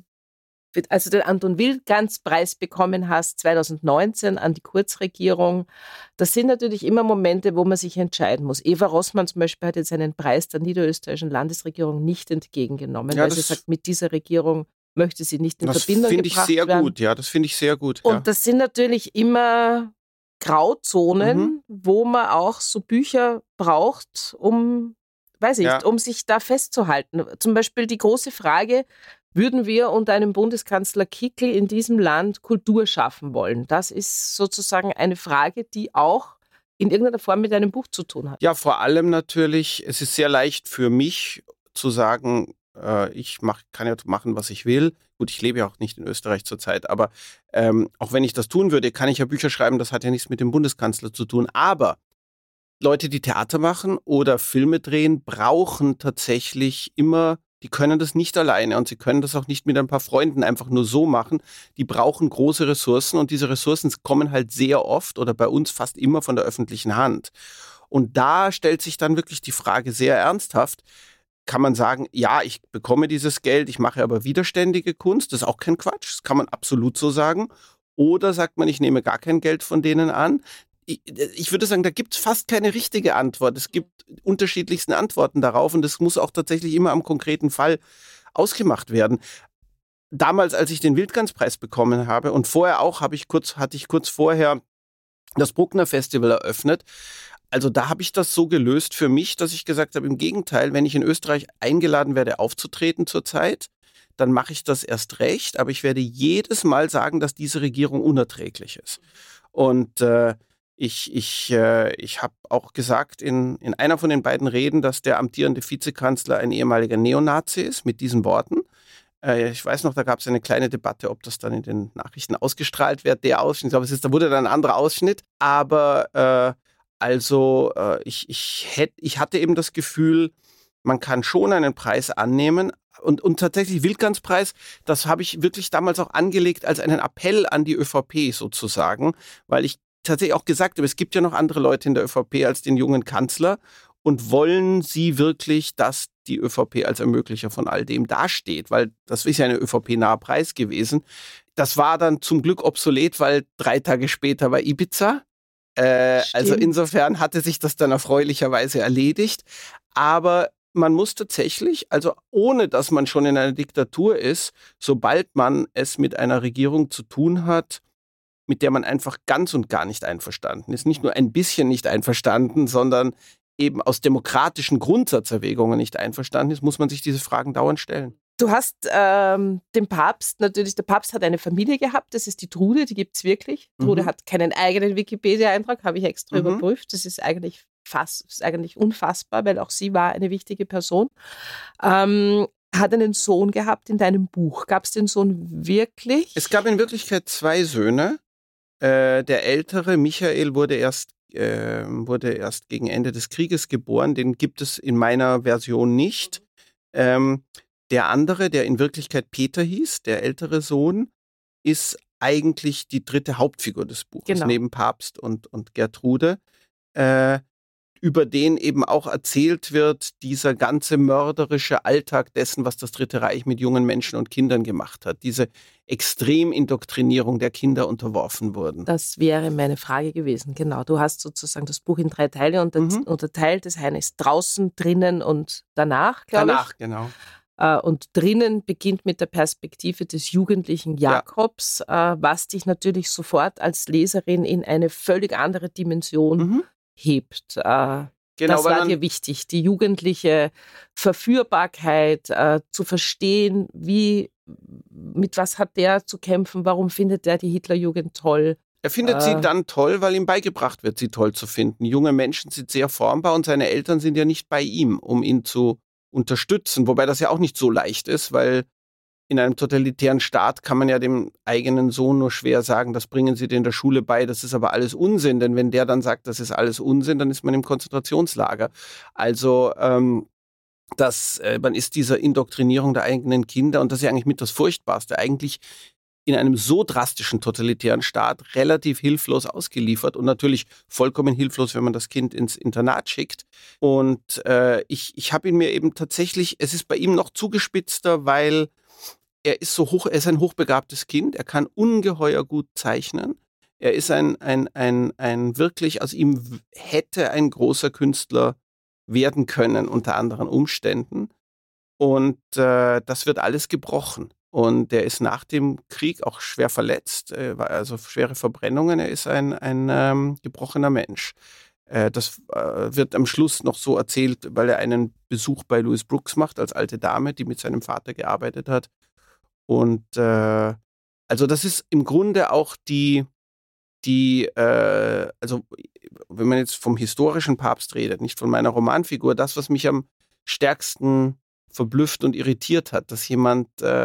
als du den Anton-Wilgans-Preis bekommen hast, 2019 an die Kurzregierung. Das sind natürlich immer Momente, wo man sich entscheiden muss. Eva Rossmann zum Beispiel hat jetzt einen Preis der niederösterreichischen Landesregierung nicht entgegengenommen, weil sie sagt, mit dieser Regierung möchte sie nicht in Verbindung gebracht werden. Das finde ich sehr gut. Und das sind natürlich immer Grauzonen, wo man auch so Bücher braucht, um sich da festzuhalten. Zum Beispiel die große Frage, würden wir unter einem Bundeskanzler Kickl in diesem Land Kultur schaffen wollen? Das ist sozusagen eine Frage, die auch in irgendeiner Form mit einem Buch zu tun hat. Ja, vor allem natürlich, es ist sehr leicht für mich zu sagen, ich kann ja machen, was ich will. Gut, ich lebe ja auch nicht in Österreich zurzeit, aber auch wenn ich das tun würde, kann ich ja Bücher schreiben, das hat ja nichts mit dem Bundeskanzler zu tun. Aber Leute, die Theater machen oder Filme drehen, brauchen tatsächlich immer, die können das nicht alleine und sie können das auch nicht mit ein paar Freunden einfach nur so machen. Die brauchen große Ressourcen und diese Ressourcen kommen halt sehr oft oder bei uns fast immer von der öffentlichen Hand. Und da stellt sich dann wirklich die Frage sehr ernsthaft, kann man sagen, ja, ich bekomme dieses Geld, ich mache aber widerständige Kunst, das ist auch kein Quatsch, das kann man absolut so sagen. Oder sagt man, ich nehme gar kein Geld von denen an. Ich würde sagen, da gibt es fast keine richtige Antwort. Es gibt unterschiedlichsten Antworten darauf und das muss auch tatsächlich immer am konkreten Fall ausgemacht werden. Damals, als ich den Wildgans-Preis bekommen habe und vorher auch, hatte ich kurz vorher das Bruckner Festival eröffnet. Also da habe ich das so gelöst für mich, dass ich gesagt habe, im Gegenteil, wenn ich in Österreich eingeladen werde, aufzutreten zurzeit, dann mache ich das erst recht, aber ich werde jedes Mal sagen, dass diese Regierung unerträglich ist. Und ich habe auch gesagt in einer von den beiden Reden, dass der amtierende Vizekanzler ein ehemaliger Neonazi ist, mit diesen Worten. Ich weiß noch, da gab es eine kleine Debatte, ob das dann in den Nachrichten ausgestrahlt wird, der Ausschnitt. Ich glaube, da wurde dann ein anderer Ausschnitt. Aber Also ich hatte eben das Gefühl, man kann schon einen Preis annehmen. Und tatsächlich Wildganspreis, das habe ich wirklich damals auch angelegt als einen Appell an die ÖVP sozusagen, weil ich tatsächlich auch gesagt habe, es gibt ja noch andere Leute in der ÖVP als den jungen Kanzler. Und wollen Sie wirklich, dass die ÖVP als Ermöglicher von all dem dasteht? Weil das ist ja eine ÖVP-nahe Preis gewesen. Das war dann zum Glück obsolet, weil 3 Tage später war Ibiza. Also insofern hatte sich das dann erfreulicherweise erledigt. Aber man muss tatsächlich, also ohne dass man schon in einer Diktatur ist, sobald man es mit einer Regierung zu tun hat, mit der man einfach ganz und gar nicht einverstanden ist, nicht nur ein bisschen nicht einverstanden, sondern eben aus demokratischen Grundsatzerwägungen nicht einverstanden ist, muss man sich diese Fragen dauernd stellen. Du hast den Papst, natürlich, der Papst hat eine Familie gehabt, das ist die Trude, die gibt es wirklich. Trude hat keinen eigenen Wikipedia-Eintrag, habe ich extra überprüft. Das ist eigentlich unfassbar, weil auch sie war eine wichtige Person. Hat einen Sohn gehabt in deinem Buch. Gab es den Sohn wirklich? Es gab in Wirklichkeit 2 Söhne. Der ältere, Michael, wurde erst gegen Ende des Krieges geboren. Den gibt es in meiner Version nicht. Der andere, der in Wirklichkeit Peter hieß, der ältere Sohn, ist eigentlich die 3. Hauptfigur des Buches, neben Papst und Gertrude, über den eben auch erzählt wird, dieser ganze mörderische Alltag dessen, was das Dritte Reich mit jungen Menschen und Kindern gemacht hat. Diese Extremindoktrinierung der Kinder unterworfen wurden. Das wäre meine Frage gewesen, genau. Du hast sozusagen das Buch in 3 Teile unterteilt. Das eine ist draußen, drinnen und danach, glaube ich. Danach, genau. Und drinnen beginnt mit der Perspektive des jugendlichen Jakobs, was dich natürlich sofort als Leserin in eine völlig andere Dimension hebt. Das war dir wichtig, die jugendliche Verführbarkeit zu verstehen, mit was hat der zu kämpfen, warum findet der die Hitlerjugend toll. Er findet sie dann toll, weil ihm beigebracht wird, sie toll zu finden. Junge Menschen sind sehr formbar und seine Eltern sind ja nicht bei ihm, um ihn zu unterstützen, wobei das ja auch nicht so leicht ist, weil in einem totalitären Staat kann man ja dem eigenen Sohn nur schwer sagen, das bringen Sie dir in der Schule bei, das ist aber alles Unsinn, denn wenn der dann sagt, das ist alles Unsinn, dann ist man im Konzentrationslager. Also man ist dieser Indoktrinierung der eigenen Kinder, und das ist ja eigentlich mit das Furchtbarste, eigentlich in einem so drastischen totalitären Staat relativ hilflos ausgeliefert und natürlich vollkommen hilflos, wenn man das Kind ins Internat schickt. Und ich habe ihn mir eben tatsächlich, es ist bei ihm noch zugespitzter, weil er ist ein hochbegabtes Kind, er kann ungeheuer gut zeichnen. Er ist ein wirklich, aus ihm hätte ein großer Künstler werden können unter anderen Umständen. Und das wird alles gebrochen. Und er ist nach dem Krieg auch schwer verletzt, also schwere Verbrennungen. Er ist ein gebrochener Mensch. Das wird am Schluss noch so erzählt, weil er einen Besuch bei Louise Brooks macht, als alte Dame, die mit seinem Vater gearbeitet hat. Und also das ist im Grunde auch also wenn man jetzt vom historischen Papst redet, nicht von meiner Romanfigur, das, was mich am stärksten verblüfft und irritiert hat, dass jemand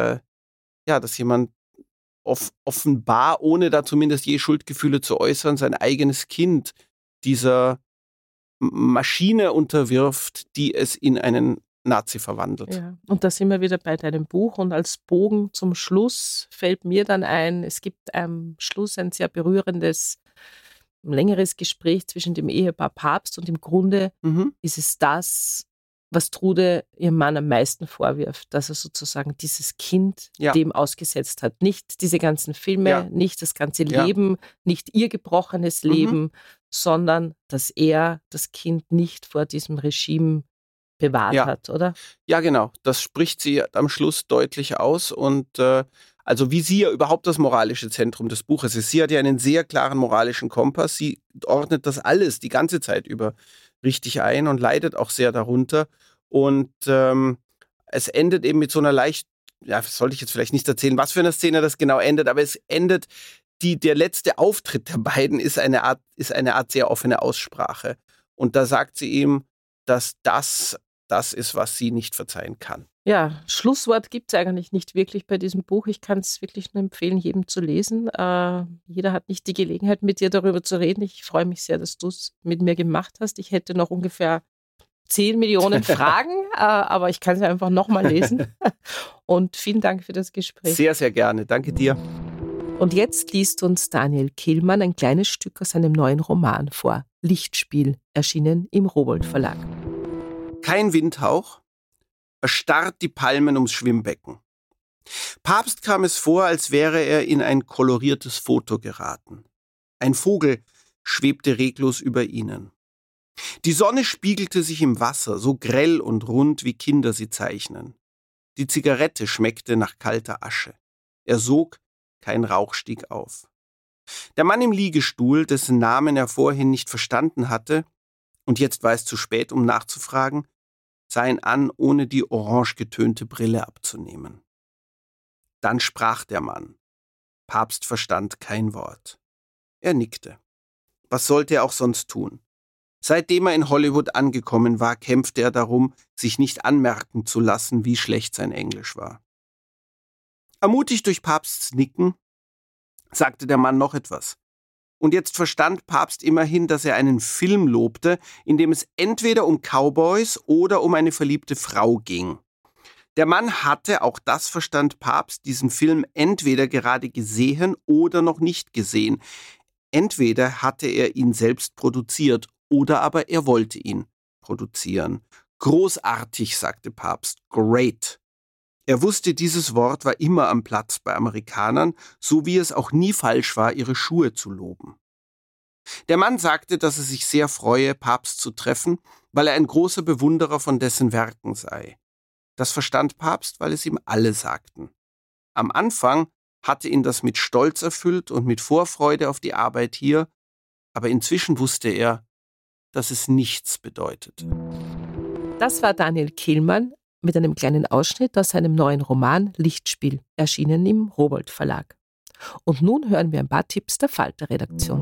offenbar, ohne da zumindest je Schuldgefühle zu äußern, sein eigenes Kind dieser Maschine unterwirft, die es in einen Nazi verwandelt. Ja. Und da sind wir wieder bei deinem Buch, und als Bogen zum Schluss fällt mir dann ein, es gibt am Schluss ein sehr berührendes, längeres Gespräch zwischen dem Ehepaar Papst, und im Grunde ist es das, was Trude ihrem Mann am meisten vorwirft, dass er sozusagen dieses Kind dem ausgesetzt hat. Nicht diese ganzen Filme, nicht das ganze Leben, nicht ihr gebrochenes Leben, sondern dass er das Kind nicht vor diesem Regime bewahrt hat, oder? Ja, genau. Das spricht sie am Schluss deutlich aus. Und also wie sie ja überhaupt das moralische Zentrum des Buches ist. Sie hat ja einen sehr klaren moralischen Kompass. Sie ordnet das alles die ganze Zeit über richtig ein und leidet auch sehr darunter. Und es endet eben mit so einer das sollte ich jetzt vielleicht nicht erzählen, was für eine Szene das genau endet, aber es endet, der letzte Auftritt der beiden ist eine Art sehr offene Aussprache. Und da sagt sie ihm, dass das ist, was sie nicht verzeihen kann. Ja, Schlusswort gibt es eigentlich nicht wirklich bei diesem Buch. Ich kann es wirklich nur empfehlen, jedem zu lesen. Jeder hat nicht die Gelegenheit, mit dir darüber zu reden. Ich freue mich sehr, dass du es mit mir gemacht hast. Ich hätte noch ungefähr 10 Millionen Fragen, aber ich kann sie einfach nochmal lesen. Und vielen Dank für das Gespräch. Sehr, sehr gerne. Danke dir. Und jetzt liest uns Daniel Kehlmann ein kleines Stück aus seinem neuen Roman vor. Lichtspiel, erschienen im Rowohlt Verlag. Kein Windhauch. Erstarrt die Palmen ums Schwimmbecken. Pabst kam es vor, als wäre er in ein koloriertes Foto geraten. Ein Vogel schwebte reglos über ihnen. Die Sonne spiegelte sich im Wasser, so grell und rund, wie Kinder sie zeichnen. Die Zigarette schmeckte nach kalter Asche. Er sog, kein Rauch stieg auf. Der Mann im Liegestuhl, dessen Namen er vorhin nicht verstanden hatte, und jetzt war es zu spät, um nachzufragen, sah ihn an, ohne die orange getönte Brille abzunehmen. Dann sprach der Mann. Pabst verstand kein Wort. Er nickte. Was sollte er auch sonst tun? Seitdem er in Hollywood angekommen war, kämpfte er darum, sich nicht anmerken zu lassen, wie schlecht sein Englisch war. Ermutigt durch Pabsts Nicken, sagte der Mann noch etwas. Und jetzt verstand Pabst immerhin, dass er einen Film lobte, in dem es entweder um Cowboys oder um eine verliebte Frau ging. Der Mann hatte, auch das verstand Pabst, diesen Film entweder gerade gesehen oder noch nicht gesehen. Entweder hatte er ihn selbst produziert oder aber er wollte ihn produzieren. Großartig, sagte Pabst. Great. Er wusste, dieses Wort war immer am Platz bei Amerikanern, so wie es auch nie falsch war, ihre Schuhe zu loben. Der Mann sagte, dass er sich sehr freue, Pabst zu treffen, weil er ein großer Bewunderer von dessen Werken sei. Das verstand Pabst, weil es ihm alle sagten. Am Anfang hatte ihn das mit Stolz erfüllt und mit Vorfreude auf die Arbeit hier, aber inzwischen wusste er, dass es nichts bedeutet. Das war Daniel Kehlmann mit einem kleinen Ausschnitt aus seinem neuen Roman Lichtspiel, erschienen im Rowohlt Verlag. Und nun hören wir ein paar Tipps der Falter-Redaktion.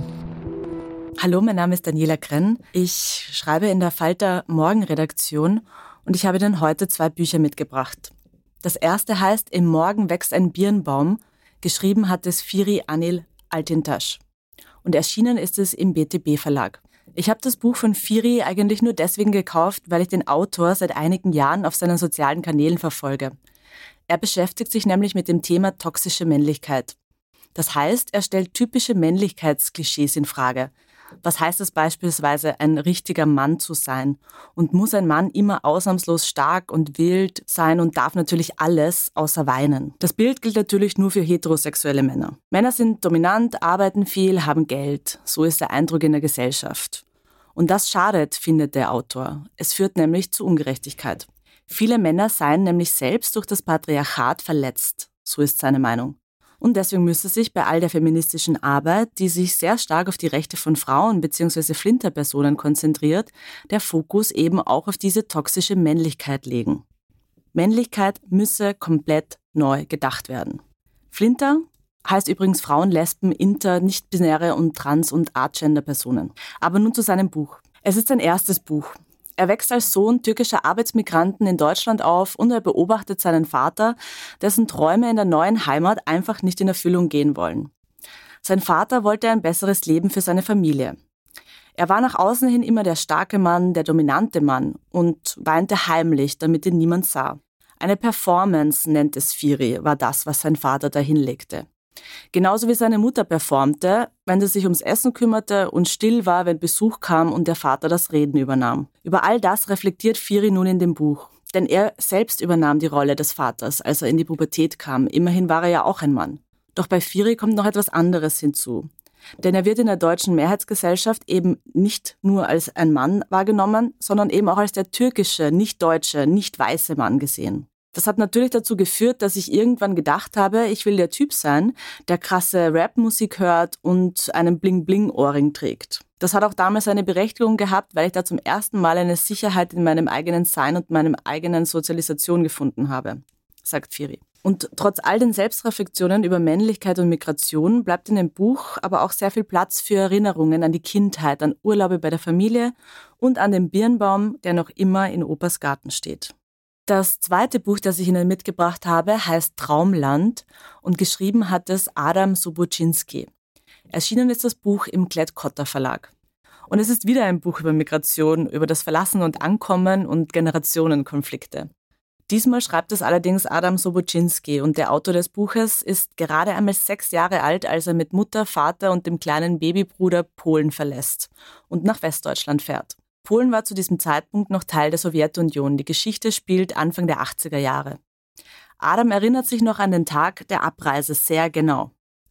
Hallo, mein Name ist Daniela Krenn. Ich schreibe in der Falter Morgenredaktion und ich habe Ihnen heute 2 Bücher mitgebracht. Das erste heißt Im Morgen wächst ein Birnbaum. Geschrieben hat es Firi Anil Altintasch. Und erschienen ist es im BTB Verlag. Ich habe das Buch von Firi eigentlich nur deswegen gekauft, weil ich den Autor seit einigen Jahren auf seinen sozialen Kanälen verfolge. Er beschäftigt sich nämlich mit dem Thema toxische Männlichkeit. Das heißt, er stellt typische Männlichkeitsklischees in Frage. Was heißt es beispielsweise, ein richtiger Mann zu sein? Und muss ein Mann immer ausnahmslos stark und wild sein und darf natürlich alles außer weinen? Das Bild gilt natürlich nur für heterosexuelle Männer. Männer sind dominant, arbeiten viel, haben Geld. So ist der Eindruck in der Gesellschaft. Und das schadet, findet der Autor. Es führt nämlich zu Ungerechtigkeit. Viele Männer seien nämlich selbst durch das Patriarchat verletzt. So ist seine Meinung. Und deswegen müsse sich bei all der feministischen Arbeit, die sich sehr stark auf die Rechte von Frauen bzw. Flinterpersonen konzentriert, der Fokus eben auch auf diese toxische Männlichkeit legen. Männlichkeit müsse komplett neu gedacht werden. Flinter heißt übrigens Frauen, Lesben, Inter, nicht-binäre und Trans- und Artgender-Personen. Aber nun zu seinem Buch. Es ist sein erstes Buch. Er wächst als Sohn türkischer Arbeitsmigranten in Deutschland auf und er beobachtet seinen Vater, dessen Träume in der neuen Heimat einfach nicht in Erfüllung gehen wollen. Sein Vater wollte ein besseres Leben für seine Familie. Er war nach außen hin immer der starke Mann, der dominante Mann und weinte heimlich, damit ihn niemand sah. Eine Performance, nennt es Firi, war das, was sein Vater da hinlegte. Genauso wie seine Mutter performte, wenn sie sich ums Essen kümmerte und still war, wenn Besuch kam und der Vater das Reden übernahm. Über all das reflektiert Firi nun in dem Buch. Denn er selbst übernahm die Rolle des Vaters, als er in die Pubertät kam. Immerhin war er ja auch ein Mann. Doch bei Firi kommt noch etwas anderes hinzu. Denn er wird in der deutschen Mehrheitsgesellschaft eben nicht nur als ein Mann wahrgenommen, sondern eben auch als der türkische, nicht deutsche, nicht weiße Mann gesehen. Das hat natürlich dazu geführt, dass ich irgendwann gedacht habe, ich will der Typ sein, der krasse Rap-Musik hört und einen Bling-Bling-Ohrring trägt. Das hat auch damals eine Berechtigung gehabt, weil ich da zum ersten Mal eine Sicherheit in meinem eigenen Sein und meinem eigenen Sozialisation gefunden habe, sagt Firi. Und trotz all den Selbstreflexionen über Männlichkeit und Migration bleibt in dem Buch aber auch sehr viel Platz für Erinnerungen an die Kindheit, an Urlaube bei der Familie und an den Birnbaum, der noch immer in Opas Garten steht. Das zweite Buch, das ich Ihnen mitgebracht habe, heißt Traumland und geschrieben hat es Adam Subocinski. Erschienen ist das Buch im Klett-Cotta Verlag. Und es ist wieder ein Buch über Migration, über das Verlassen und Ankommen und Generationenkonflikte. Diesmal schreibt es allerdings Adam Subocinski und der Autor des Buches ist gerade einmal 6 Jahre alt, als er mit Mutter, Vater und dem kleinen Babybruder Polen verlässt und nach Westdeutschland fährt. Polen war zu diesem Zeitpunkt noch Teil der Sowjetunion. Die Geschichte spielt Anfang der 80er Jahre. Adam erinnert sich noch an den Tag der Abreise sehr genau.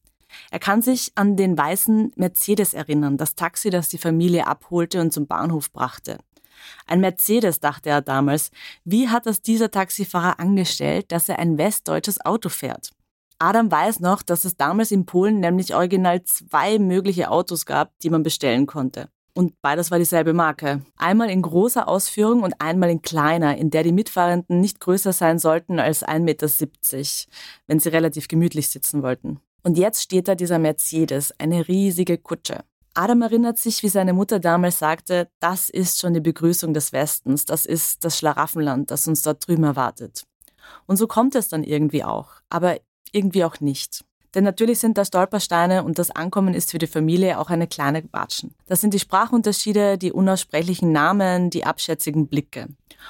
Er kann sich an den weißen Mercedes erinnern, das Taxi, das die Familie abholte und zum Bahnhof brachte. Ein Mercedes, dachte er damals. Wie hat das dieser Taxifahrer angestellt, dass er ein westdeutsches Auto fährt? Adam weiß noch, dass es damals in Polen nämlich original 2 mögliche Autos gab, die man bestellen konnte. Und beides war dieselbe Marke. Einmal in großer Ausführung und einmal in kleiner, in der die Mitfahrenden nicht größer sein sollten als 1,70 Meter, wenn sie relativ gemütlich sitzen wollten. Und jetzt steht da dieser Mercedes, eine riesige Kutsche. Adam erinnert sich, wie seine Mutter damals sagte, das ist schon die Begrüßung des Westens, das ist das Schlaraffenland, das uns dort drüben erwartet. Und so kommt es dann irgendwie auch, aber irgendwie auch nicht. Denn natürlich sind da Stolpersteine und das Ankommen ist für die Familie auch eine kleine Watschen. Das sind die Sprachunterschiede, die unaussprechlichen Namen, die abschätzigen Blicke.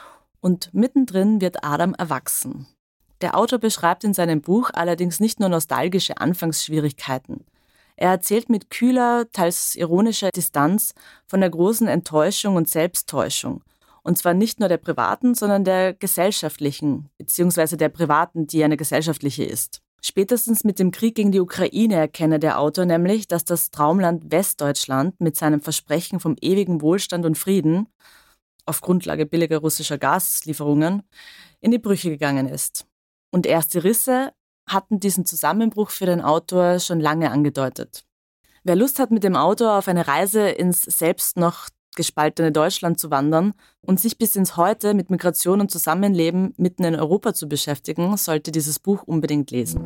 Und mittendrin wird Adam erwachsen. Der Autor beschreibt in seinem Buch allerdings nicht nur nostalgische Anfangsschwierigkeiten. Er erzählt mit kühler, teils ironischer Distanz von der großen Enttäuschung und Selbsttäuschung. Und zwar nicht nur der privaten, sondern der gesellschaftlichen, beziehungsweise der privaten, die eine gesellschaftliche ist. Spätestens mit dem Krieg gegen die Ukraine erkenne der Autor nämlich, dass das Traumland Westdeutschland mit seinem Versprechen vom ewigen Wohlstand und Frieden, auf Grundlage billiger russischer Gaslieferungen, in die Brüche gegangen ist. Und erste Risse hatten diesen Zusammenbruch für den Autor schon lange angedeutet. Wer Lust hat, mit dem Autor auf eine Reise ins selbst noch gespaltene Deutschland zu wandern und sich bis ins Heute mit Migration und Zusammenleben mitten in Europa zu beschäftigen, sollte dieses Buch unbedingt lesen.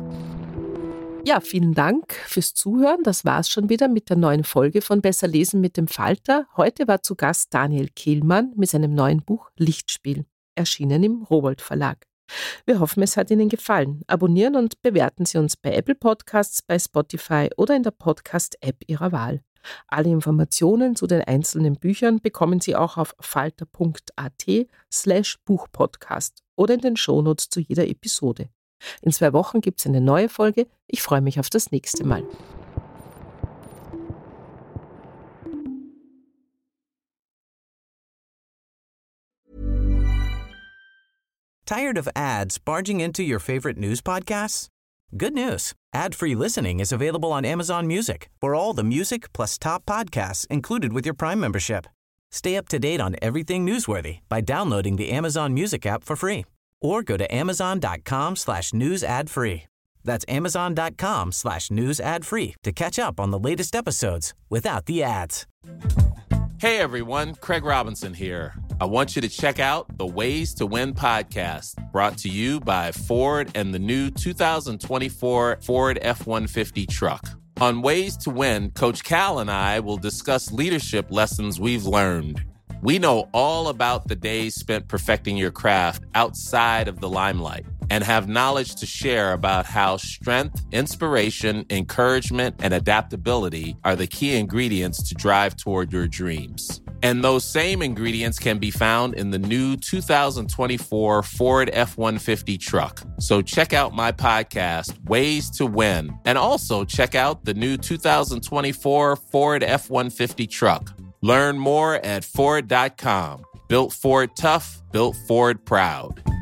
Ja, vielen Dank fürs Zuhören. Das war's schon wieder mit der neuen Folge von Besser lesen mit dem Falter. Heute war zu Gast Daniel Kehlmann mit seinem neuen Buch Lichtspiel, erschienen im Rowohlt Verlag. Wir hoffen, es hat Ihnen gefallen. Abonnieren und bewerten Sie uns bei Apple Podcasts, bei Spotify oder in der Podcast-App Ihrer Wahl. Alle Informationen zu den einzelnen Büchern bekommen Sie auch auf falter.at/Buchpodcast oder in den Shownotes zu jeder Episode. In 2 Wochen gibt es eine neue Folge. Ich freue mich auf das nächste Mal. Tired of ads barging into your favorite news podcasts? Good news. Ad-free listening is available on Amazon Music for all the music plus top podcasts included with your Prime membership. Stay up to date on everything newsworthy by downloading the Amazon Music app for free or go to amazon.com/news ad free. That's amazon.com/news ad free to catch up on the latest episodes without the ads. Hey everyone, Craig Robinson here. I want you to check out the Ways to Win podcast, brought to you by Ford and the new 2024 Ford F-150 truck. On Ways to Win, Coach Cal and I will discuss leadership lessons we've learned. We know all about the days spent perfecting your craft outside of the limelight and have knowledge to share about how strength, inspiration, encouragement, and adaptability are the key ingredients to drive toward your dreams. And those same ingredients can be found in the new 2024 Ford F-150 truck. So check out my podcast, Ways to Win, and also check out the new 2024 Ford F-150 truck. Learn more at Ford.com. Built Ford tough, built Ford proud.